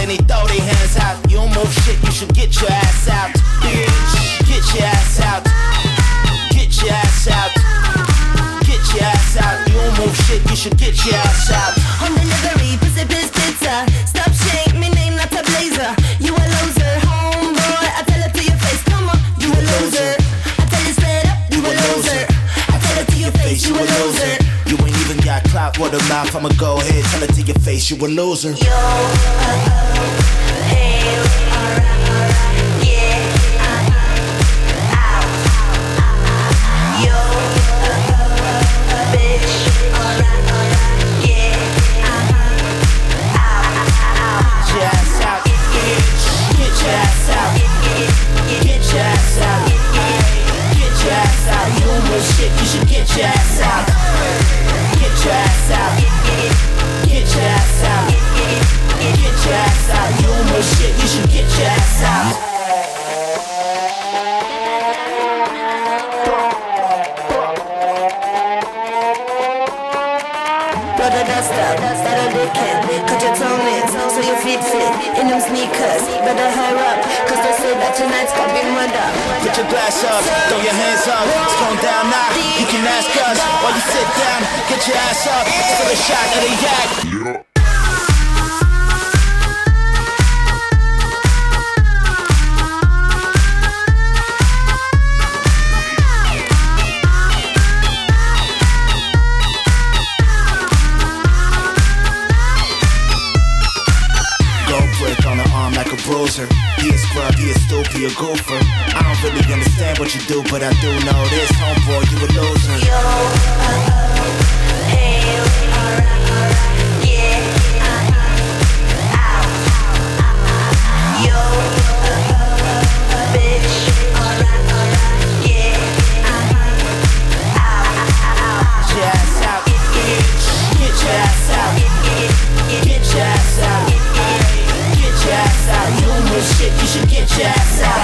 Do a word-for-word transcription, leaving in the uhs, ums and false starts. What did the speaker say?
and they throw their hands out. You don't move shit, you should get your ass out. Bitch, get your ass out. Get your ass out. Get your ass out. You don't move shit, you should get your ass out. Home delivery, pussy piss pizza. Stop shake, me name not a blazer. You a loser, homeboy. I tell it to your face, come on, you a loser. I tell you straight up, you a loser. I tell it to your face, you a loser. You ain't even got clout, word of mouth. I'ma go ahead, tell it to your face, you a loser. Yo, uh, uh, hey, alright, alright, yeah, uh, out. Yo, uh, uh, bitch, alright, alright, yeah, uh, out. Get your ass out. Get your ass out. Get your ass out. Get your ass out. You don't know shit, you should get your ass out. Get your ass out. Get your ass out. Get your ass out. You don't know shit, you should get your ass out. Brother, that's up, that a dickhead. Cut your toenails, so your feet fit in them sneakers. Better hurry up, cause they say that tonight's gonna be murder. Put your glass up, throw your hands up. It's going down now, you can ask us. While you sit down, get your ass up. Still a shot of the yak. Like a bruiser, he a scrub, he a stoop, he a goofer. I don't really understand what you do, but I do know this, homeboy, you a loser. Yo, uh, uh, hey, alright, alright, yeah, uh, out. Yo, uh, uh, bitch, alright, alright, yeah, uh, out. Get your ass out. Get your ass out. Get your ass out. Get your ass out. You don't know shit, you should get your ass out.